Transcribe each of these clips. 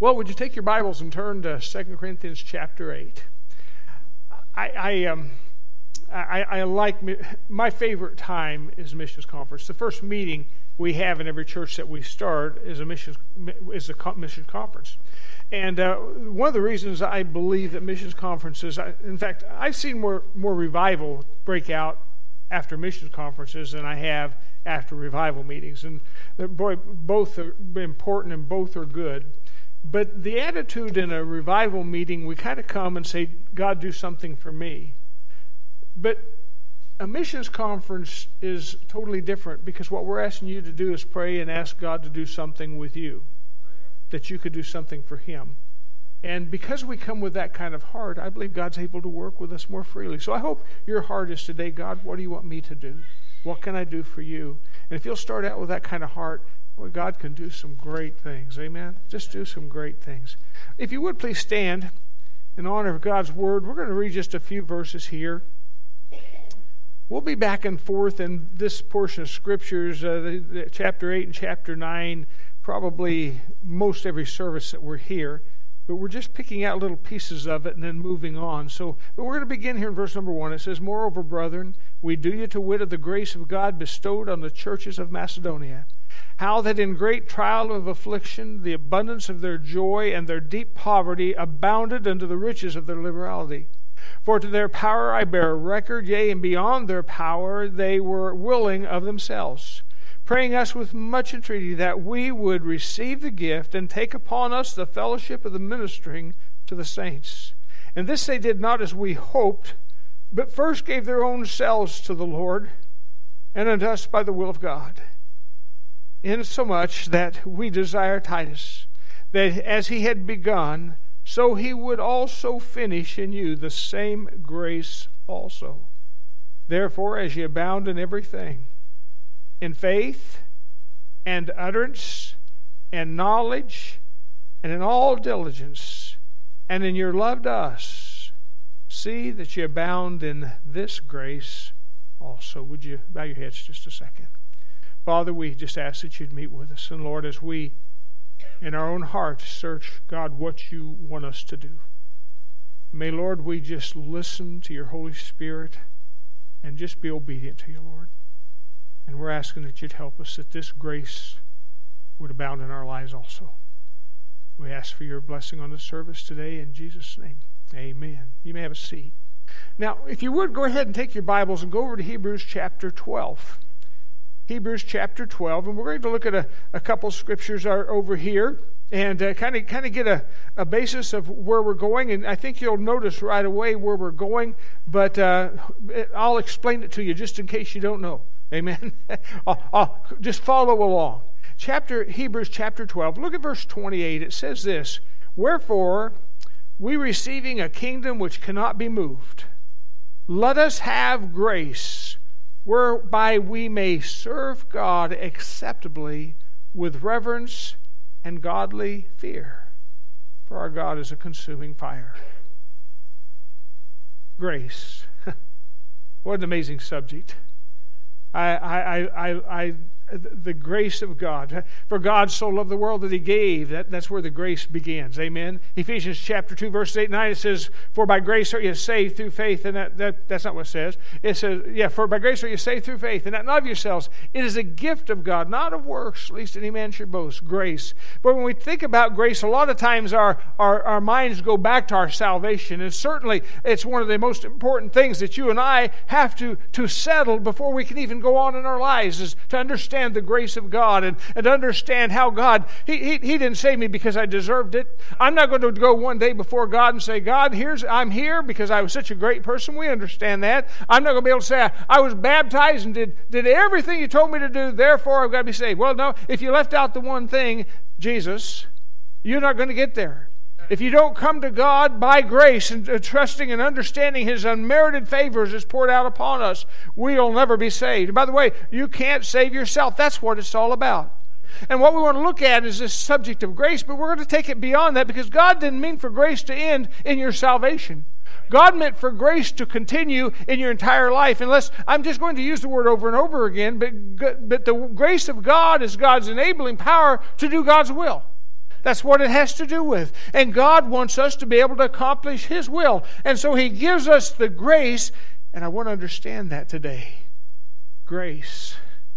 Well, would you take your Bibles and turn to 2 Corinthians chapter 8? I like, my favorite time is missions conference. The first meeting we have in every church that we start is a mission conference. And one of the reasons I believe that missions conferences, in fact, I've seen more revival break out after missions conferences than I have after revival meetings. And boy, both are important and both are good. But the attitude in a revival meeting, we kind of come and say, God, do something for me. But a missions conference is totally different, because what we're asking you to do is pray and ask God to do something with you, that you could do something for Him. And because we come with that kind of heart, I believe God's able to work with us more freely. So I hope your heart is today, God, what do you want me to do? What can I do for you? And if you'll start out with that kind of heart, boy, God can do some great things. Amen? Just do some great things. If you would please stand in honor of God's Word. We're going to read just a few verses here. We'll be back and forth in this portion of Scriptures, chapter 8 and chapter 9, probably most every service that we're here. But we're just picking out little pieces of it and then moving on. But we're going to begin here in verse number 1. It says, Moreover, brethren, we do you to wit of the grace of God bestowed on the churches of Macedonia, how that in great trial of affliction the abundance of their joy and their deep poverty abounded unto the riches of their liberality. For to their power I bear record, yea, and beyond their power they were willing of themselves, praying us with much entreaty that we would receive the gift and take upon us the fellowship of the ministering to the saints. And this they did not as we hoped, but first gave their own selves to the Lord, and unto us by the will of God. Insomuch that we desire Titus, that as he had begun, so he would also finish in you the same grace also. Therefore, as ye abound in everything, in faith and utterance and knowledge and in all diligence and in your love to us, see that ye abound in this grace also. Would you bow your heads just a second? Father, we just ask that you'd meet with us. And Lord, as we in our own hearts search, God, what you want us to do. May, Lord, we just listen to your Holy Spirit and just be obedient to you, Lord. And we're asking that you'd help us, that this grace would abound in our lives also. We ask for your blessing on the service today in Jesus' name. Amen. You may have a seat. Now, if you would, go ahead and take your Bibles and go over to Hebrews chapter 12. Hebrews chapter 12, and we're going to look at a couple scriptures over here and kind of get a basis of where we're going. And I think you'll notice right away where we're going, but I'll explain it to you just in case you don't know. Amen? I'll just follow along. Hebrews chapter 12, look at verse 28. It says this, Wherefore, we receiving a kingdom which cannot be moved, let us have grace, whereby we may serve God acceptably with reverence and godly fear. For our God is a consuming fire. Grace. What an amazing subject. The grace of God. For God so loved the world that he gave. That's where the grace begins. Amen. Ephesians chapter 2, verses 8 and 9, it says, For by grace are you saved through faith. And that's not what it says. It says, for by grace are you saved through faith, and that not of yourselves. It is a gift of God, not of works, lest any man should boast. Grace. But when we think about grace, a lot of times our minds go back to our salvation. And certainly it's one of the most important things that you and I have to settle before we can even go on in our lives, is to understand the grace of God and understand how God, He didn't save me because I deserved it. I'm not going to go one day before God and say, God, I'm here because I was such a great person. We understand that. I'm not going to be able to say, I was baptized and did everything you told me to do, therefore I've got to be saved. Well, no, if you left out the one thing, Jesus, you're not going to get there. If you don't come to God by grace and trusting and understanding His unmerited favors is poured out upon us, we'll never be saved. And by the way, you can't save yourself. That's what it's all about. And what we want to look at is this subject of grace, but we're going to take it beyond that, because God didn't mean for grace to end in your salvation. God meant for grace to continue in your entire life. Unless, I'm just going to use the word over and over again, but the grace of God is God's enabling power to do God's will. That's what it has to do with. And God wants us to be able to accomplish His will. And so He gives us the grace, and I want to understand that today. Grace.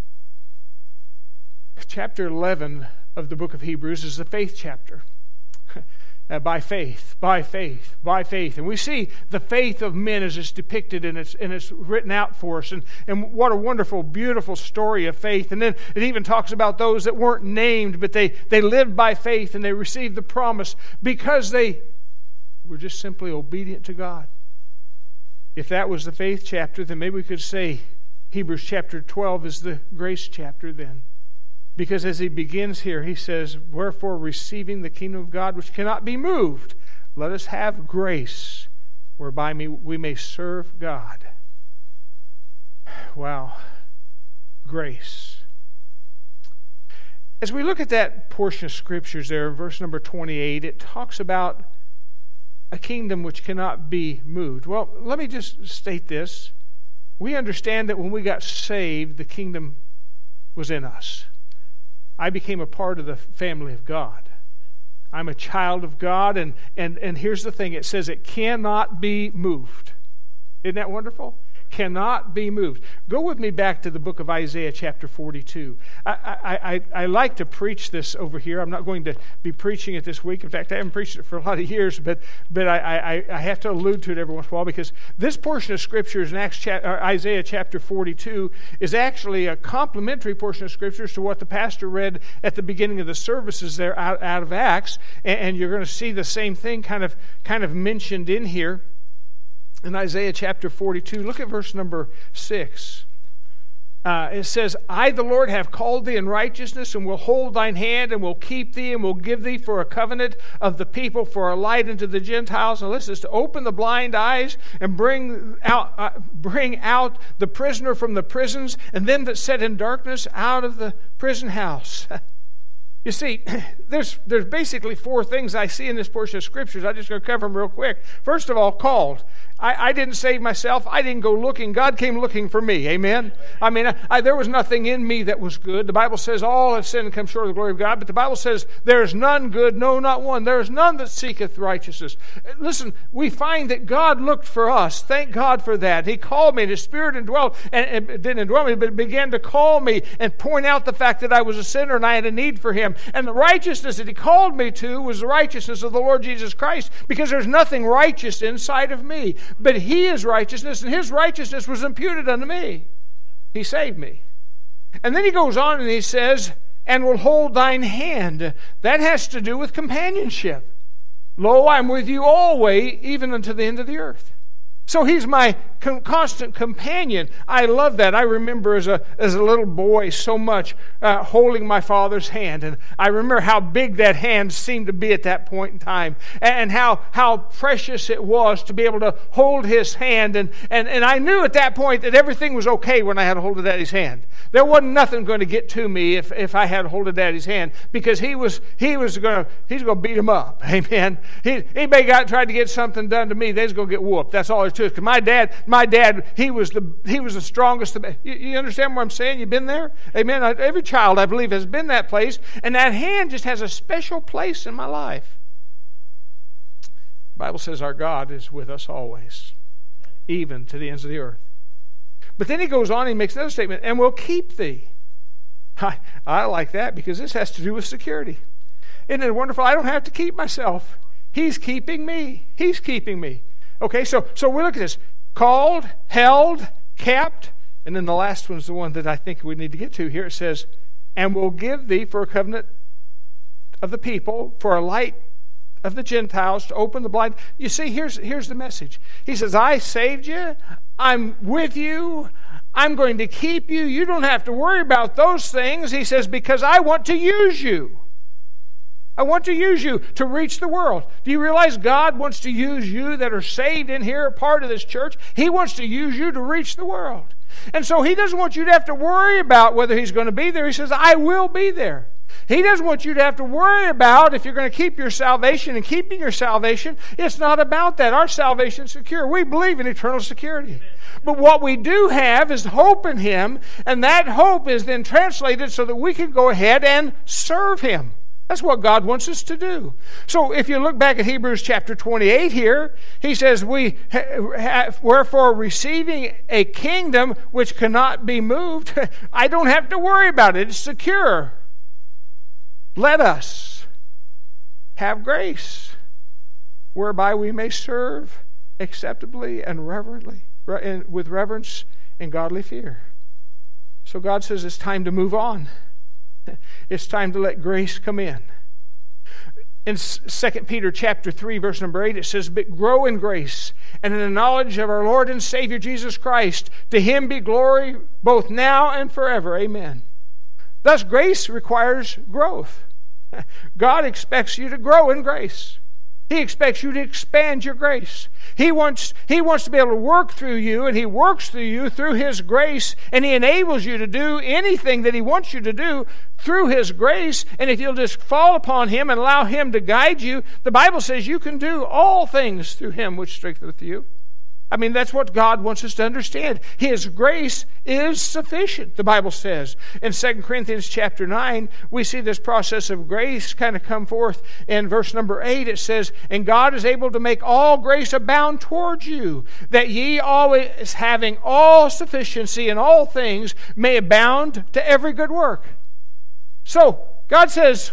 Chapter 11 of the book of Hebrews is the faith chapter. By faith, by faith, by faith. And we see the faith of men as it's depicted and it's written out for us. And what a wonderful, beautiful story of faith. And then it even talks about those that weren't named, but they lived by faith and they received the promise because they were just simply obedient to God. If that was the faith chapter, then maybe we could say Hebrews chapter 12 is the grace chapter then. Because as he begins here, he says, wherefore receiving the kingdom of God which cannot be moved, let us have grace whereby we may serve God. Wow. Grace. As we look at that portion of scriptures there, verse number 28, it talks about a kingdom which cannot be moved. Well, let me just state this. We understand that when we got saved, the kingdom was in us. I became a part of the family of God. I'm a child of God, and here's the thing. It says it cannot be moved. Isn't that wonderful? Cannot be moved. Go with me back to the book of Isaiah chapter 42. I like to preach this over here. I'm not going to be preaching it this week. In fact, I haven't preached it for a lot of years, but I have to allude to it every once in a while because this portion of Scriptures in Isaiah chapter 42 is actually a complementary portion of Scriptures to what the pastor read at the beginning of the services there out of Acts, and you're going to see the same thing kind of mentioned in here. In Isaiah chapter 42, look at verse number 6. It says, I, the Lord, have called thee in righteousness, and will hold thine hand, and will keep thee, and will give thee for a covenant of the people, for a light unto the Gentiles. And listen, to open the blind eyes, and bring out the prisoner from the prisons, and them that sit in darkness out of the prison house. You see, there's basically four things I see in this portion of Scriptures. I'm just going to cover them real quick. First of all, called. I didn't save myself. I didn't go looking. God came looking for me. Amen? I mean, there was nothing in me that was good. The Bible says all have sinned and come short of the glory of God. But the Bible says there is none good, no, not one. There is none that seeketh righteousness. Listen, we find that God looked for us. Thank God for that. He called me, and His Spirit indwelt, and it didn't indwell me, but it began to call me and point out the fact that I was a sinner and I had a need for Him. And the righteousness that He called me to was the righteousness of the Lord Jesus Christ, because there's nothing righteous inside of me. But He is righteousness, and His righteousness was imputed unto me. He saved me. And then He goes on and He says, and will hold thine hand. That has to do with companionship. Lo, I'm with you always, even unto the end of the earth. So He's my constant companion. I love that. I remember as a little boy so much holding my father's hand. And I remember how big that hand seemed to be at that point in time. And how precious it was to be able to hold his hand. And I knew at that point that everything was okay when I had a hold of Daddy's hand. There wasn't nothing going to get to me if I had a hold of Daddy's hand, because he's going to beat him up. Amen. Anybody tried to get something done to me, they's going to get whooped. That's all there's to it. Because my dad, he was the strongest. You understand what I'm saying? You've been there? Amen. Every child, I believe, has been that place, and that hand just has a special place in my life. The Bible says our God is with us always, even to the ends of the earth. But then he goes on and he makes another statement, and will keep thee. I like that, because this has to do with security. Isn't it wonderful? I don't have to keep myself. He's keeping me. He's keeping me. Okay, so we look at this. Called, held, kept, and then the last one's the one that I think we need to get to here. It says, and will give thee for a covenant of the people, for a light of the Gentiles, to open the blind. You see, here's the message. He says, I saved you. I'm with you. I'm going to keep you. You don't have to worry about those things. He says, because I want to use you. I want to use you to reach the world. Do you realize God wants to use you that are saved in here, part of this church? He wants to use you to reach the world. And so He doesn't want you to have to worry about whether He's going to be there. He says, I will be there. He doesn't want you to have to worry about if you're going to keep your salvation, and keeping your salvation. It's not about that. Our salvation is secure. We believe in eternal security. But what we do have is hope in Him, and that hope is then translated so that we can go ahead and serve Him. That's what God wants us to do. So if you look back at Hebrews chapter 28 here, he says, wherefore receiving a kingdom which cannot be moved, I don't have to worry about it. It's secure. Let us have grace, whereby we may serve acceptably and reverently, with reverence and godly fear. So God says it's time to move on. It's time to let grace come in. In 2 Peter chapter 3, verse number 8, it says, but grow in grace and in the knowledge of our Lord and Savior Jesus Christ. To him be glory both now and forever. Amen. Thus, grace requires growth. God expects you to grow in grace. He expects you to expand your grace. He wants to be able to work through you, and He works through you through His grace, and He enables you to do anything that He wants you to do through His grace. And if you'll just fall upon Him and allow Him to guide you, the Bible says you can do all things through Him which strengtheneth you. I mean, that's what God wants us to understand. His grace is sufficient, the Bible says. In 2 Corinthians chapter 9, we see this process of grace kind of come forth. In verse number 8, it says, and God is able to make all grace abound towards you, that ye always having all sufficiency in all things may abound to every good work. So, God says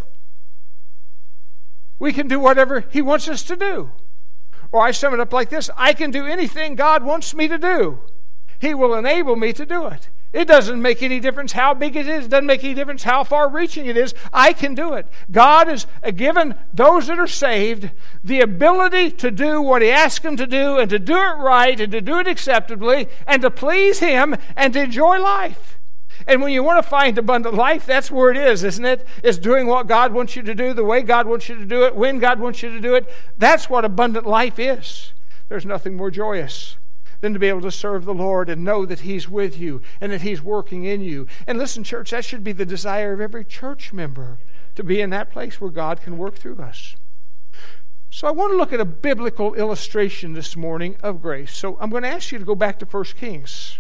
we can do whatever He wants us to do. Or I sum it up like this: I can do anything God wants me to do. He will enable me to do it. It doesn't make any difference how big it is. It doesn't make any difference how far-reaching it is. I can do it. God has given those that are saved the ability to do what He asks them to do, and to do it right, and to do it acceptably, and to please Him, and to enjoy life. And when you want to find abundant life, that's where it is, isn't it? It's doing what God wants you to do, the way God wants you to do it, when God wants you to do it. That's what abundant life is. There's nothing more joyous than to be able to serve the Lord and know that He's with you and that He's working in you. And listen, church, that should be the desire of every church member, to be in that place where God can work through us. So I want to look at a biblical illustration this morning of grace. So I'm going to ask you to go back to 1 Kings.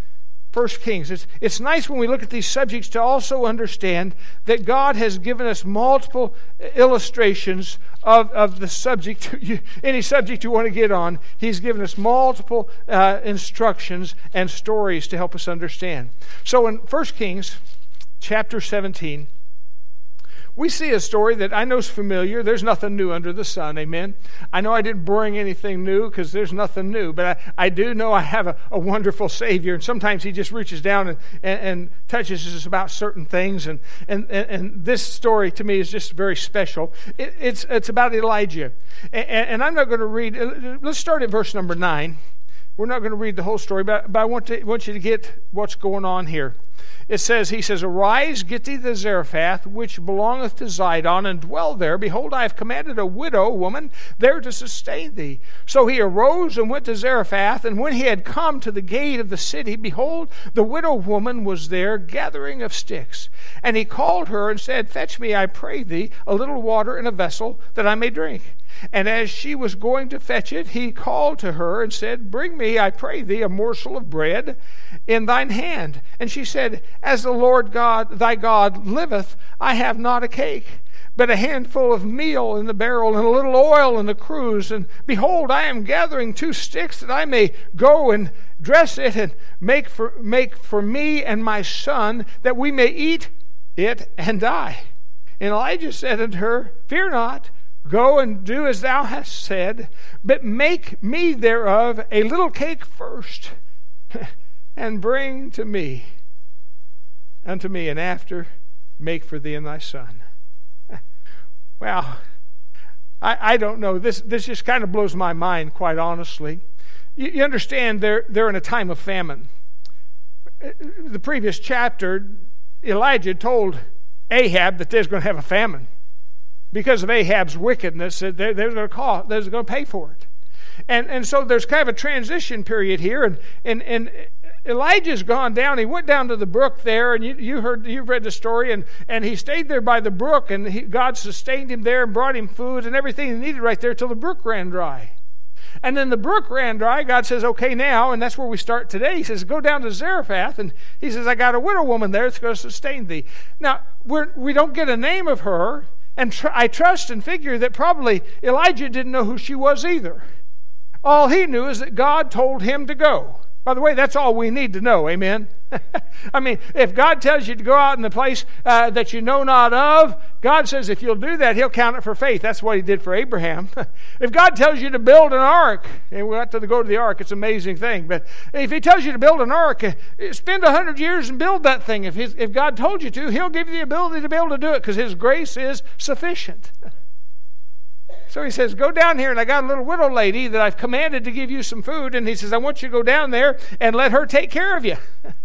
1 Kings. It's nice when we look at these subjects to also understand that God has given us multiple illustrations of the subject. Any subject you want to get on, He's given us multiple instructions and stories to help us understand. So in 1 Kings chapter 17, we see a story that I know is familiar. There's nothing new under the sun, amen? I know I didn't bring anything new because there's nothing new, but I do know I have a wonderful Savior, and sometimes He just reaches down and touches us about certain things, and this story to me is just very special. It's about Elijah, and I'm not going to read. Let's start at verse number 9. We're not going to read the whole story, but I want you to get what's going on here. He says, arise, get thee to Zarephath, which belongeth to Zidon, and dwell there. Behold, I have commanded a widow woman there to sustain thee. So he arose and went to Zarephath, and when he had come to the gate of the city, behold, the widow woman was there gathering of sticks. And he called her and said, fetch me, I pray thee, a little water in a vessel, that I may drink. And as she was going to fetch it, he called to her and said, bring me, I pray thee, a morsel of bread in thine hand. And she said, as the Lord God, thy God liveth, I have not a cake, but a handful of meal in the barrel, and a little oil in the cruse. And behold, I am gathering 2 sticks, that I may go and dress it, and make for me and my son, that we may eat it and die. And Elijah said unto her, fear not, go and do as thou hast said, but make me thereof a little cake first, and bring unto me, and after make for thee and thy son. Well, I don't know. This just kind of blows my mind, quite honestly. You understand they're in a time of famine. The previous chapter, Elijah told Ahab that there's going to have a famine. Because of Ahab's wickedness, they're going to pay for it. And so there's kind of a transition period here, and Elijah's gone down. He went down to the brook there, and you've read the story, and he stayed there by the brook, and God sustained him there and brought him food and everything he needed right there till the brook ran dry. And then the brook ran dry. God says, okay, now, and that's where we start today. He says, go down to Zarephath, and he says, I got a widow woman there that's going to sustain thee. Now, we don't get a name of her. And I trust and figure that probably Elijah didn't know who she was either. All he knew is that God told him to go. By the way, that's all we need to know, amen? I mean, if God tells you to go out in the place that you know not of, God says if you'll do that, He'll count it for faith. That's what He did for Abraham. If God tells you to build an ark, and we have to go to the ark, it's an amazing thing, but if He tells you to build an ark, spend 100 years and build that thing. If God told you to, He'll give you the ability to be able to do it because His grace is sufficient. So He says, go down here, and I got a little widow lady that I've commanded to give you some food, and He says, I want you to go down there and let her take care of you.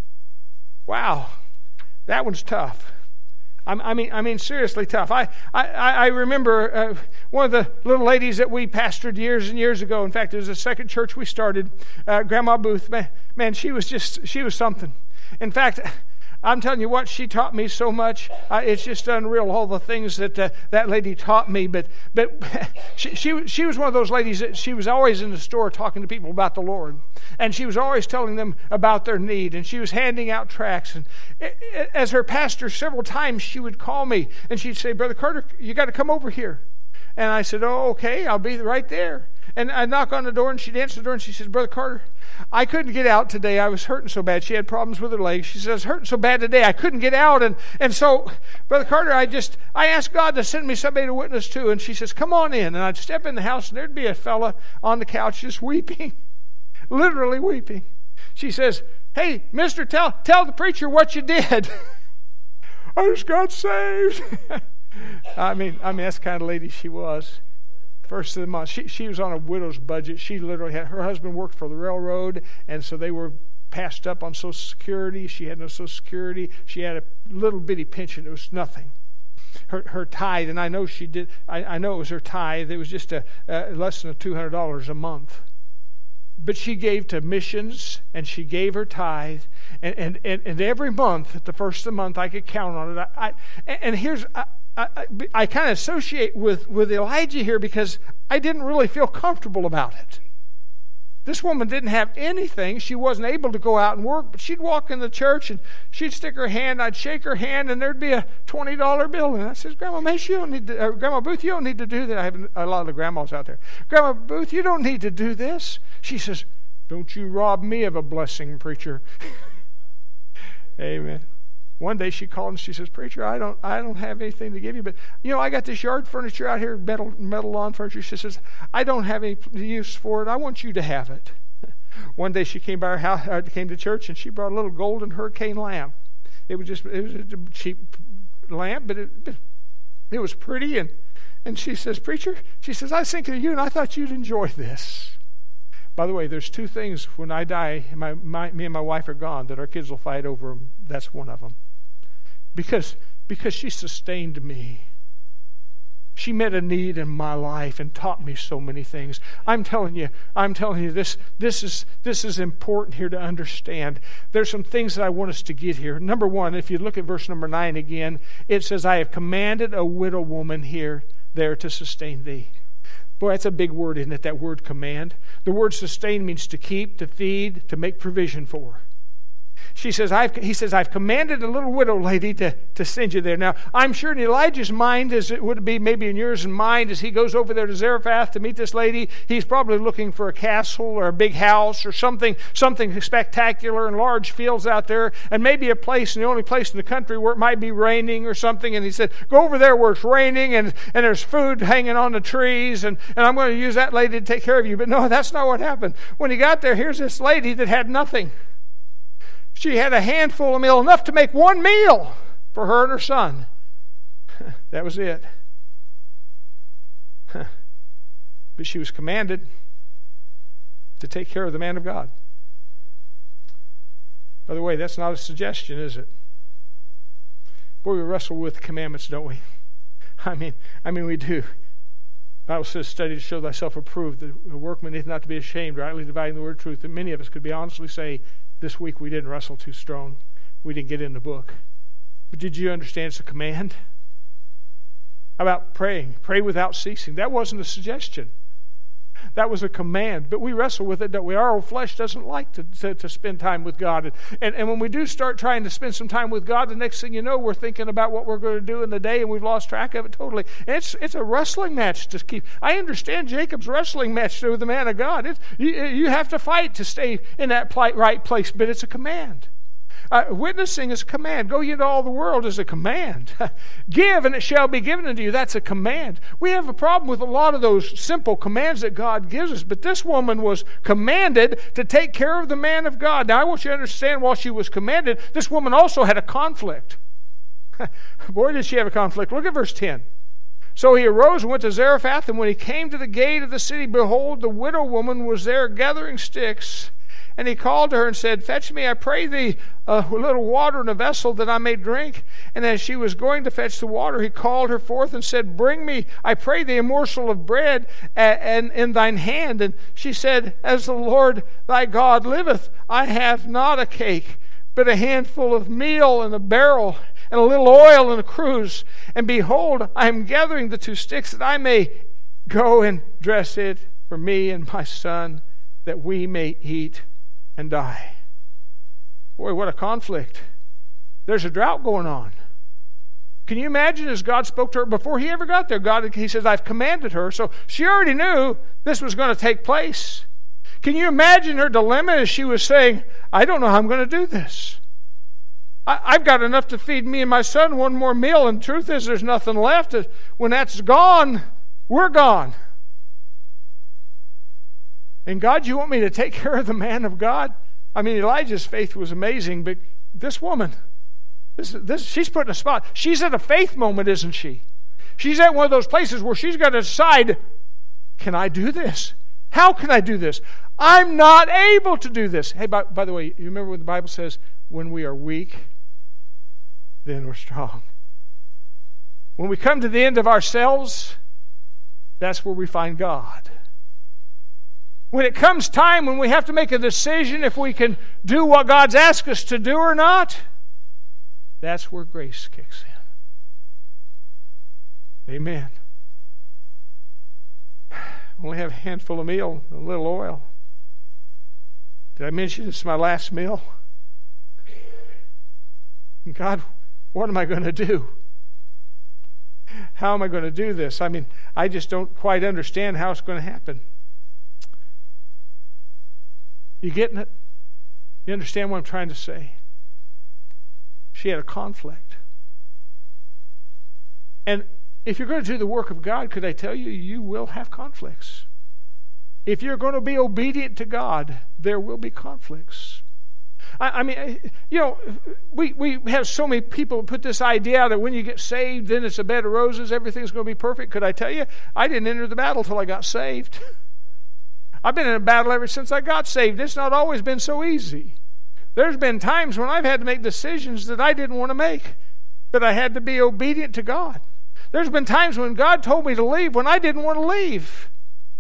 Wow, that one's tough. I mean, seriously tough. I remember one of the little ladies that we pastored years and years ago. In fact, it was the second church we started, Grandma Booth. Man, she was something. In fact, I'm telling you what, she taught me so much. It's just unreal, all the things that that lady taught me. But she was one of those ladies that she was always in the store talking to people about the Lord. And she was always telling them about their need. And she was handing out tracts. And as her pastor, several times she would call me. And she'd say, Brother Carter, you got to come over here. And I said, oh, okay, I'll be right there. And I knock on the door, and she'd answer the door, and she says, Brother Carter, I couldn't get out today. I was hurting so bad. She had problems with her legs. She says, I was hurting so bad today, I couldn't get out. And so, Brother Carter, I asked God to send me somebody to witness to. And she says, come on in. And I'd step in the house, and there'd be a fella on the couch just weeping, literally weeping. She says, hey, mister, tell the preacher what you did. I just got saved. I mean, that's the kind of lady she was. First of the month, she was on a widow's budget. She literally had, her husband worked for the railroad, and so they were passed up on Social Security. She had no Social Security. She had a little bitty pension. It was nothing. Her tithe, and I know she did. I know it was her tithe. It was just less than $200 a month. But she gave to missions, and she gave her tithe, and every month, at the first of the month, I could count on it. I kind of associate with Elijah here because I didn't really feel comfortable about it. This woman didn't have anything. She wasn't able to go out and work, but she'd walk in the church and she'd stick her hand, I'd shake her hand, and there'd be a $20 bill. And I says, Grandma Booth, you don't need to do that. I have a lot of the grandmas out there. Grandma Booth, you don't need to do this. She says, don't you rob me of a blessing, preacher. Amen. One day she called and she says, Preacher, I don't have anything to give you, but I got this yard furniture out here, metal lawn furniture. She says, I don't have any use for it. I want you to have it. One day she came by our house, came to church, and she brought a little golden hurricane lamp. It was a cheap lamp, but it was pretty. And she says, Preacher, she says, I was thinking of you, and I thought you'd enjoy this. By the way, there's two things when I die, me and my wife are gone, that our kids will fight over. That's one of them. Because she sustained me. She met a need in my life and taught me so many things. I'm telling you, this is important here to understand. There's some things that I want us to get here. Number one, if you look at verse number 9 again, it says, I have commanded a widow woman there to sustain thee. Boy, that's a big word, isn't it, that word command? The word sustain means to keep, to feed, to make provision for. He says, I've commanded a little widow lady to send you there. Now, I'm sure in Elijah's mind, as it would be maybe in yours and mine, as he goes over there to Zarephath to meet this lady, he's probably looking for a castle or a big house or something spectacular and large fields out there, and maybe a place, and the only place in the country where it might be raining or something. And he said, go over there where it's raining and there's food hanging on the trees, and I'm going to use that lady to take care of you. But no, that's not what happened. When he got there, here's this lady that had nothing. She had a handful of meal, enough to make one meal for her and her son. That was it. But she was commanded to take care of the man of God. By the way, that's not a suggestion, is it? Boy, we wrestle with commandments, don't we? I mean, we do. The Bible says, study to show thyself approved. The workman is not to be ashamed, rightly dividing the word of truth. And many of us could be honestly say, this week we didn't wrestle too strong. We didn't get in the book. But did you understand it's a command? How about praying? Pray without ceasing. That wasn't a suggestion. That was a command. But we wrestle with it, don't we? Our old flesh doesn't like to spend time with God. And when we do start trying to spend some time with God, the next thing you know, we're thinking about what we're going to do in the day, and we've lost track of it totally. And it's a wrestling match to keep. I understand Jacob's wrestling match with the man of God. You have to fight to stay in that right place, but it's a command. Witnessing is a command. Go ye into all the world is a command. Give and it shall be given unto you. That's a command. We have a problem with a lot of those simple commands that God gives us, but this woman was commanded to take care of the man of God. Now I want you to understand, while she was commanded, this woman also had a conflict. Boy, did she have a conflict. Look at verse 10. So he arose and went to Zarephath, and when he came to the gate of the city, behold, the widow woman was there gathering sticks. And he called to her and said, Fetch me, I pray thee, a little water in a vessel that I may drink. And as she was going to fetch the water, he called her forth and said, Bring me, I pray thee, a morsel of bread and in thine hand. And she said, As the Lord thy God liveth, I have not a cake, but a handful of meal in a barrel, and a little oil in a cruse. And behold, I am gathering the 2 sticks, that I may go and dress it for me and my son, that we may eat and die. Boy, what a conflict. There's a drought going on. Can you imagine, as God spoke to her before he ever got there, he says, I've commanded her. So she already knew this was going to take place. Can you imagine her dilemma as she was saying, I don't know how I'm going to do this. I've got enough to feed me and my son one more meal, and the truth is there's nothing left. When that's gone, we're gone. And God, you want me to take care of the man of God? I mean, Elijah's faith was amazing, but this woman, she's put in a spot. She's at a faith moment, isn't she? She's at one of those places where she's got to decide, can I do this? How can I do this? I'm not able to do this. Hey, by the way, you remember what the Bible says? When we are weak, then we're strong. When we come to the end of ourselves, that's where we find God. When it comes time when we have to make a decision if we can do what God's asked us to do or not, that's where grace kicks in. Amen. Only have a handful of meal and a little oil. Did I mention it's my last meal? God, what am I going to do? How am I going to do this? I mean, I just don't quite understand how it's going to happen. You getting it? You understand what I'm trying to say? She had a conflict. And if you're going to do the work of God, could I tell you, you will have conflicts. If you're going to be obedient to God, there will be conflicts. I mean, you know, we have so many people put this idea that when you get saved, then it's a bed of roses, everything's going to be perfect. Could I tell you, I didn't enter the battle till I got saved. I've been in a battle ever since I got saved. It's not always been so easy. There's been times when I've had to make decisions that I didn't want to make, but I had to be obedient to God. There's been times when God told me to leave when I didn't want to leave.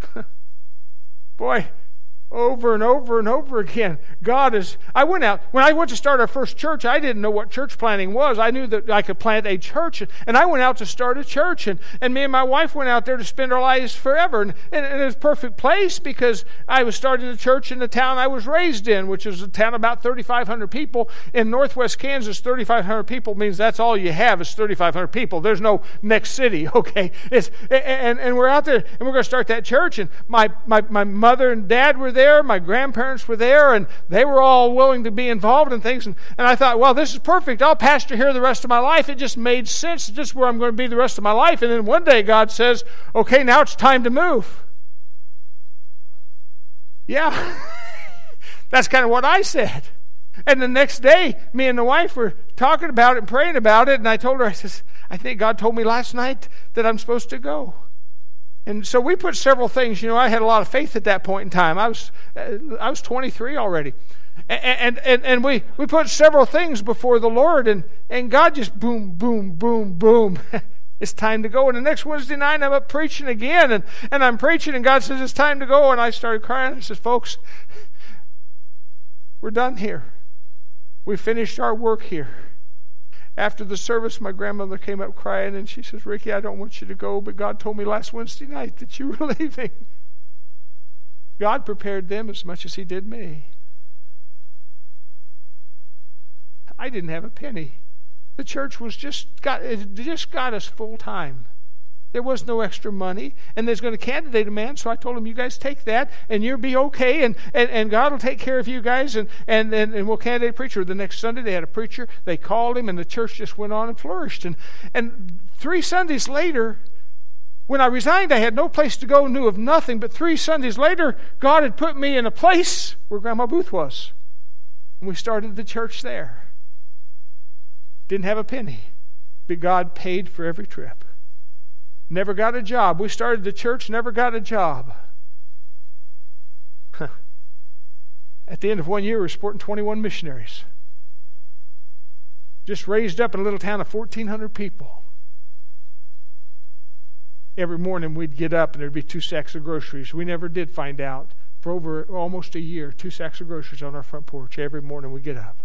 Boy, over and over and over again, I went out. When I went to start our first church, I didn't know what church planting was. I knew that I could plant a church, and I went out to start a church, and me and my wife went out there to spend our lives forever. And it was a perfect place because I was starting a church in the town I was raised in, which is a town about 3,500 people. In northwest Kansas, 3,500 people means that's all you have is 3,500 people. There's no next city, okay? And we're out there, and we're going to start that church, and my mother and dad were there, my grandparents were there, and they were all willing to be involved in things. And I thought, well, this is perfect. I'll pastor here the rest of my life. It just made sense. It's just where I'm going to be the rest of my life. And then one day God says, okay, now it's time to move. Yeah. That's kind of what I said. And the next day, me and the wife were talking about it and praying about it, and I told her, I says, I think God told me last night that I'm supposed to go. And so we put several things. You know, I had a lot of faith at that point in time. I was 23 already, and we put several things before the Lord, and God just boom, boom, boom, boom. It's time to go. And the next Wednesday night, I'm up preaching again, and I'm preaching, and God says it's time to go, and I started crying. I says, folks, we're done here. We finished our work here. After the service, my grandmother came up crying, and she says, Ricky, I don't want you to go, but God told me last Wednesday night that you were leaving. God prepared them as much as He did me. I didn't have a penny. The church was just got us full time. There was no extra money, and there's going to candidate a man. So I told him, "You guys take that, and you'll be okay, and God will take care of you guys, and we'll candidate a preacher." The next Sunday they had a preacher. They called him, and the church just went on and flourished. And 3 Sundays later, when I resigned, I had no place to go, knew of nothing. But 3 Sundays later, God had put me in a place where Grandma Booth was, and we started the church there. Didn't have a penny, but God paid for every trip. Never got a job. We started the church, never got a job. At the end of 1 year, we were supporting 21 missionaries. Just raised up in a little town of 1,400 people. Every morning we'd get up and there'd be 2 sacks of groceries. We never did find out. For over almost a year, 2 sacks of groceries on our front porch. Every morning we get up.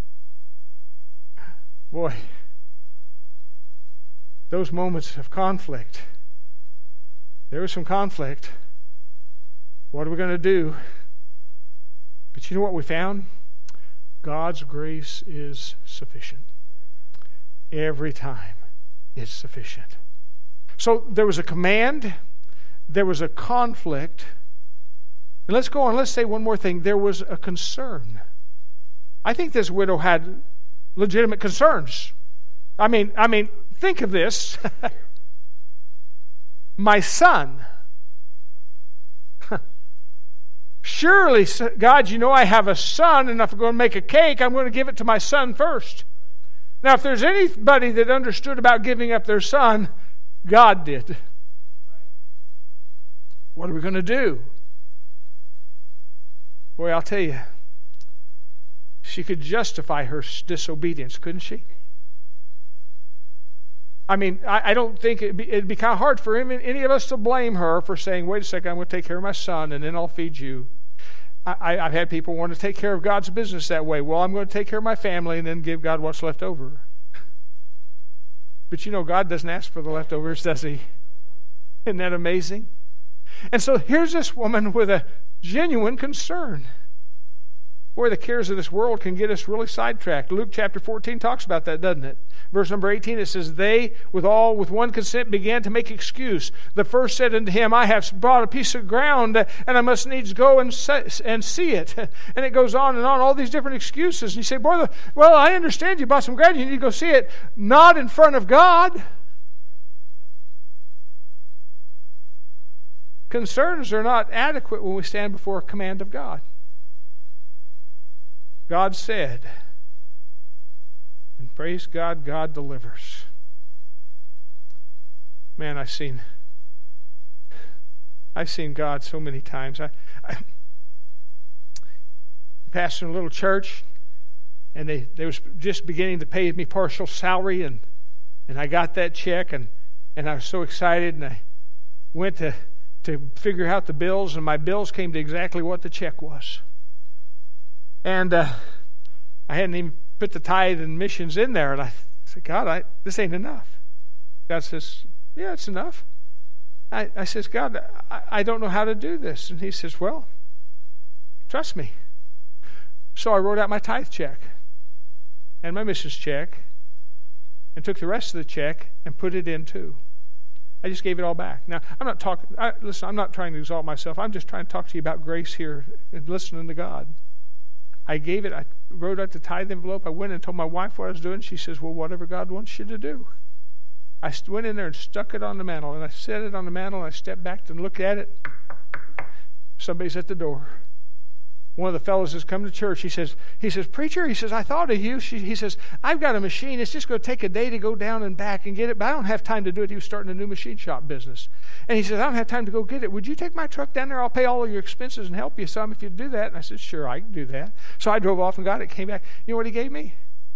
Boy, those moments of conflict. There was some conflict. What are we going to do? But you know what we found? God's grace is sufficient. Every time it's sufficient. So there was a command. There was a conflict. And let's go on. Let's say one more thing. There was a concern. I think this widow had legitimate concerns. I mean, think of this. My son. Surely, God, you know I have a son, and if I'm going to make a cake, I'm going to give it to my son first. Now, if there's anybody that understood about giving up their son, God did. What are we going to do? Boy, I'll tell you, she could justify her disobedience, couldn't she? I mean, I don't think it'd be kind of hard for any of us to blame her for saying, "Wait a second, I'm going to take care of my son, and then I'll feed you." I've had people want to take care of God's business that way. Well, I'm going to take care of my family and then give God what's left over. But you know, God doesn't ask for the leftovers, does He? Isn't that amazing? And so here's this woman with a genuine concern. Boy, the cares of this world can get us really sidetracked. Luke chapter 14 talks about that, doesn't it? Verse number 18, it says, "They with one consent began to make excuse. The first said unto him, I have bought a piece of ground, and I must needs go and see it." And it goes on and on, all these different excuses. And you say, "Boy, well, I understand you bought some ground, you need to go see it." Not in front of God. Concerns are not adequate when we stand before a command of God. God said, and praise God, God delivers. Man, I've seen God so many times. I pastored a little church, and they was just beginning to pay me partial salary, and I got that check, and I was so excited, and I went to figure out the bills, and my bills came to exactly what the check was. And I hadn't even put the tithe and missions in there. And I said, "God, this ain't enough." God says, "Yeah, it's enough." I says, "God, I don't know how to do this." And He says, "Well, trust me." So I wrote out my tithe check and my missions check and took the rest of the check and put it in too. I just gave it all back. Now, I'm not talking. Listen, I'm not trying to exalt myself. I'm just trying to talk to you about grace here and listening to God. I gave it. I wrote out the tithe envelope. I went and told my wife what I was doing. She says, "Well, whatever God wants you to do." I went in there and stuck it on the mantle, and I set it on the mantle, and I stepped back and looked at it. Somebody's at the door. One of the fellows has come to church. He says, "Preacher," he says, "I thought of you." He says, "I've got a machine. It's just going to take a day to go down and back and get it, but I don't have time to do it." He was starting a new machine shop business. And he says, "I don't have time to go get it. Would you take my truck down there? I'll pay all of your expenses and help you some if you do that." And I said, "Sure, I can do that." So I drove off and got it, came back. You know what he gave me?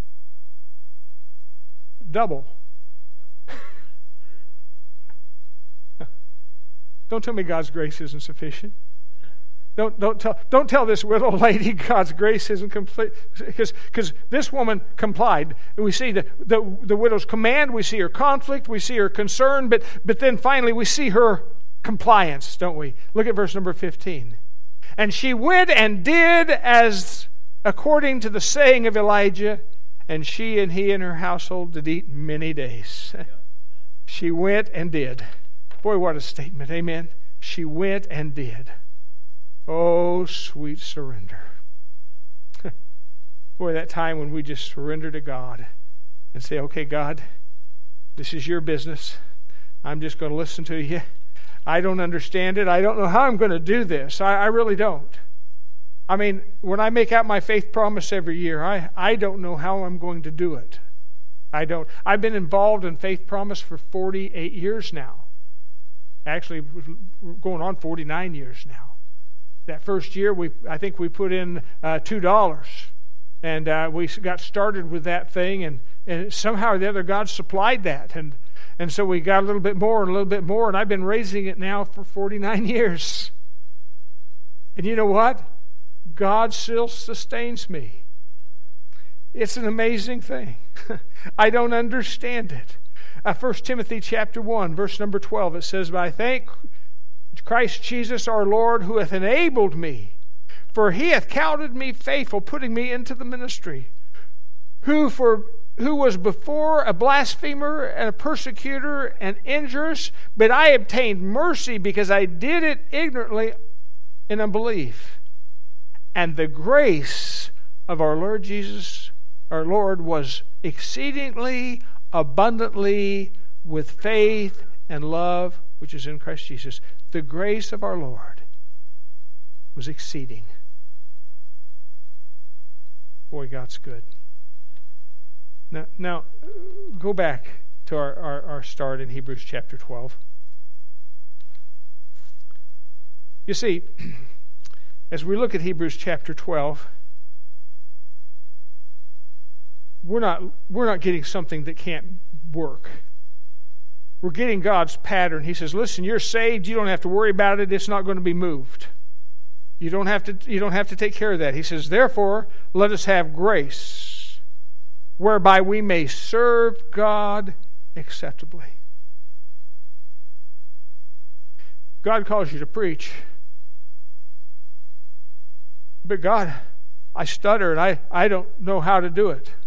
Double. Don't tell me God's grace isn't sufficient. Don't tell this widow lady God's grace isn't complete, because this woman complied. We see the widow's command, we see her conflict, we see her concern, but then finally we see her compliance, don't we? Look at verse number 15. And she went and did as according to the saying of Elijah, and she and he and her household did eat many days. She went and did. Boy, what a statement. Amen. She went and did. Oh, sweet surrender. Boy, that time when we just surrender to God and say, okay, God, this is your business. I'm just going to listen to you. I don't understand it. I don't know how I'm going to do this. I really don't. I mean, when I make out my faith promise every year, I don't know how I'm going to do it. I don't. I've been involved in faith promise for 48 years now. Actually, we're going on 49 years now. That first year, I think we put in $2. And we got started with that thing, and somehow or the other, God supplied that. And so we got a little bit more and a little bit more, and I've been raising it now for 49 years. And you know what? God still sustains me. It's an amazing thing. I don't understand it. 1 Timothy chapter 1, verse number 12, it says, "But I thank Christ Jesus our Lord, who hath enabled me, for he hath counted me faithful, putting me into the ministry, who was before a blasphemer and a persecutor and injurious, but I obtained mercy because I did it ignorantly in unbelief. And the grace of our Lord Jesus, our Lord, was exceedingly abundantly with faith and love, which is in Christ Jesus." The grace of our Lord was exceeding. Boy, God's good. Now go back to our start in Hebrews chapter 12. You see, as we look at Hebrews chapter 12, we're not getting something that can't work. We're getting God's pattern. He says, listen, you're saved, you don't have to worry about it, it's not going to be moved. You don't have to take care of that. He says, therefore, let us have grace, whereby we may serve God acceptably. God calls you to preach. But God, I stutter and I don't know how to do it.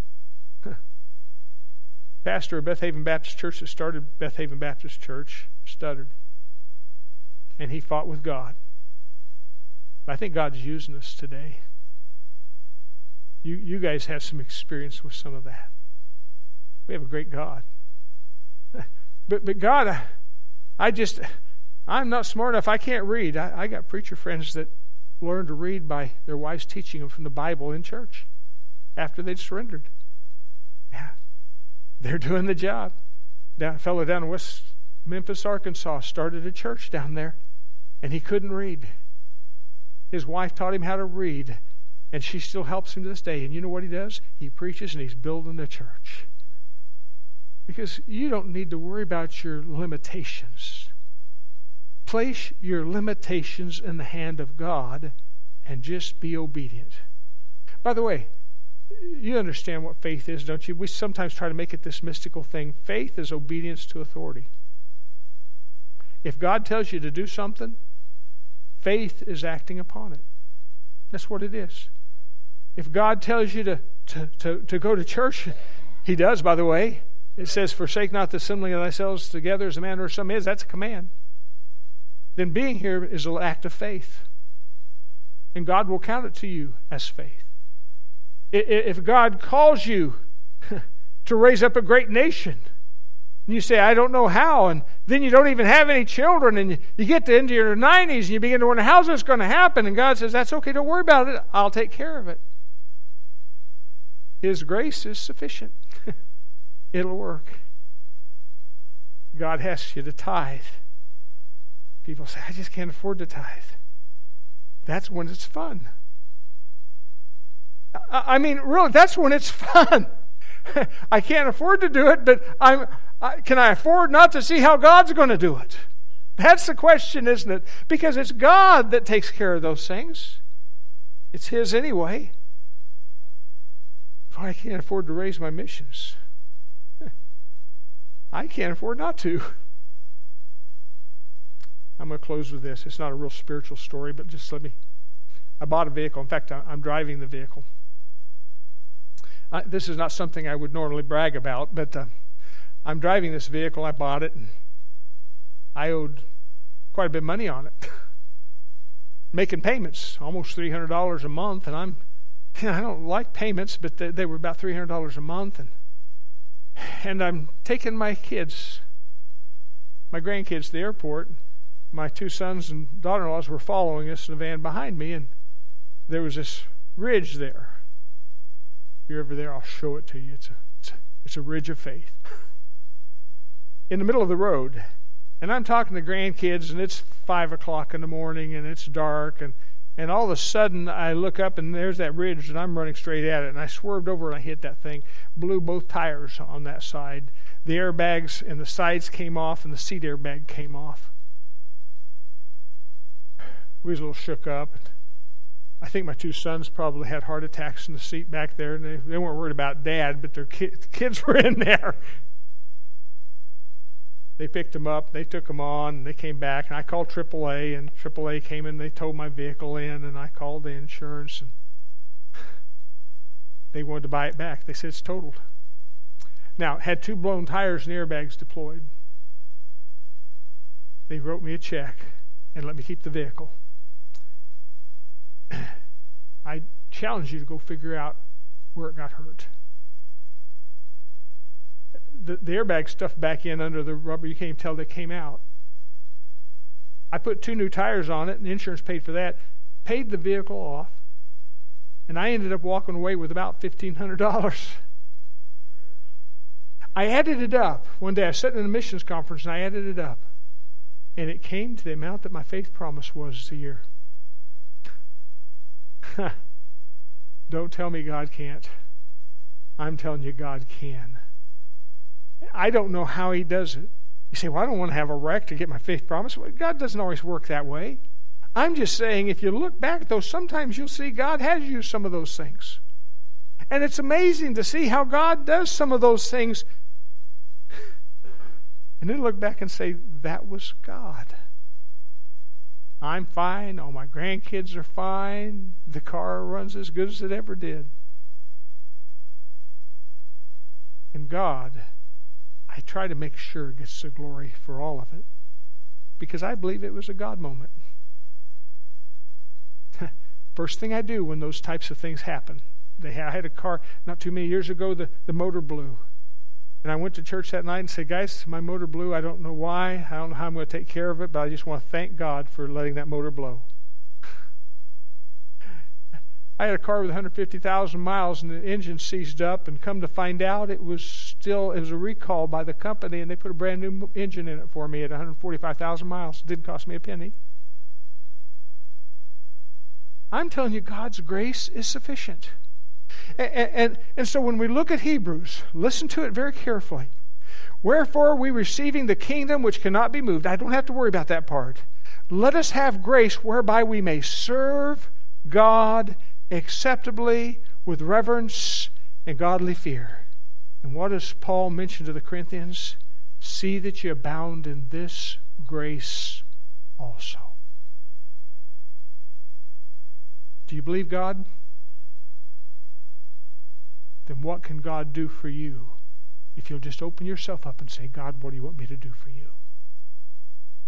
Pastor of Beth Haven Baptist Church that started Beth Haven Baptist Church stuttered. And he fought with God. I think God's using us today. You guys have some experience with some of that. We have a great God. But God, I'm not smart enough. I can't read. I got preacher friends that learned to read by their wives teaching them from the Bible in church after they'd surrendered. Yeah, they're doing the job. A fellow down in West Memphis, Arkansas, started a church down there, and he couldn't read. His wife taught him how to read, and she still helps him to this day. And you know what he does? He preaches and he's building a church. Because you don't need to worry about your limitations. Place your limitations in the hand of God and just be obedient. By the way, you understand what faith is, don't you? We sometimes try to make it this mystical thing. Faith is obedience to authority. If God tells you to do something, faith is acting upon it. That's what it is. If God tells you to go to church, He does, by the way. It says, forsake not the assembling of thyself together as a man or some is. That's a command. Then being here is an act of faith. And God will count it to you as faith. If God calls you to raise up a great nation, and you say, I don't know how, and then you don't even have any children, and you get into your 90s, and you begin to wonder, how's this going to happen? And God says, that's okay, don't worry about it. I'll take care of it. His grace is sufficient. It'll work. God asks you to tithe. People say, I just can't afford to tithe. That's when it's fun. I mean, really, that's when it's fun. I can't afford to do it, but can I afford not to see how God's going to do it? That's the question, isn't it? Because it's God that takes care of those things. It's His anyway. I can't afford to raise my missions. I can't afford not to. I'm going to close with this. It's not a real spiritual story, but just let me I bought a vehicle. In fact, I'm driving the vehicle. This is not something I would normally brag about, but I'm driving this vehicle. I bought it, and I owed quite a bit of money on it. Making payments, almost $300 a month, and I don't like payments, but they were about $300 a month, and I'm taking my grandkids to the airport. My two sons and daughter-in-laws were following us in a van behind me, and there was this ridge there. If you're ever there, I'll show it to you. It's a ridge of faith in the middle of the road. And I'm talking to grandkids, and it's 5 o'clock in the morning, and it's dark, and all of a sudden I look up, and there's that ridge, and I'm running straight at it, and I swerved over, and I hit that thing, blew both tires on that side. The airbags and the sides came off, and the seat airbag came off. We was a little shook up. I think my two sons probably had heart attacks in the seat back there, and they weren't worried about Dad, but their kids were in there. They picked them up, they took them on, and they came back, and I called AAA, and AAA came in, they towed my vehicle in, and I called the insurance, and they wanted to buy it back. They said it's totaled. Now, it had 2 blown tires and airbags deployed. They wrote me a check and let me keep the vehicle. I challenge you to go figure out where it got hurt. The airbag stuffed back in under the rubber. You can't even tell they came out. I put 2 new tires on it, and the insurance paid for that. Paid the vehicle off, and I ended up walking away with about $1,500. I added it up. One day I was sitting in a missions conference, and I added it up. And it came to the amount that my faith promise was a year. Don't tell me God can't. I'm telling you God can. I don't know how He does it. You say, well, I don't want to have a wreck to get my faith promise. Well, God doesn't always work that way. I'm just saying, if you look back, though, sometimes you'll see God has used some of those things. And it's amazing to see how God does some of those things. And then look back and say, that was God. I'm fine. All my grandkids are fine. The car runs as good as it ever did. And God, I try to make sure, gets the glory for all of it, because I believe it was a God moment. First thing I do when those types of things happen, I had a car not too many years ago, the motor blew. And I went to church that night and said, guys, my motor blew. I don't know why. I don't know how I'm going to take care of it, but I just want to thank God for letting that motor blow. I had a car with 150,000 miles, and the engine seized up, and come to find out it was a recall by the company, and they put a brand new engine in it for me at 145,000 miles. It didn't cost me a penny. I'm telling you, God's grace is sufficient. And so when we look at Hebrews, listen to it very carefully. Wherefore are we receiving the kingdom which cannot be moved? I don't have to worry about that part. Let us have grace whereby we may serve God acceptably with reverence and godly fear. And what does Paul mention to the Corinthians? See that you abound in this grace also. Do you believe God? Then what can God do for you if you'll just open yourself up and say, God, what do you want me to do for you?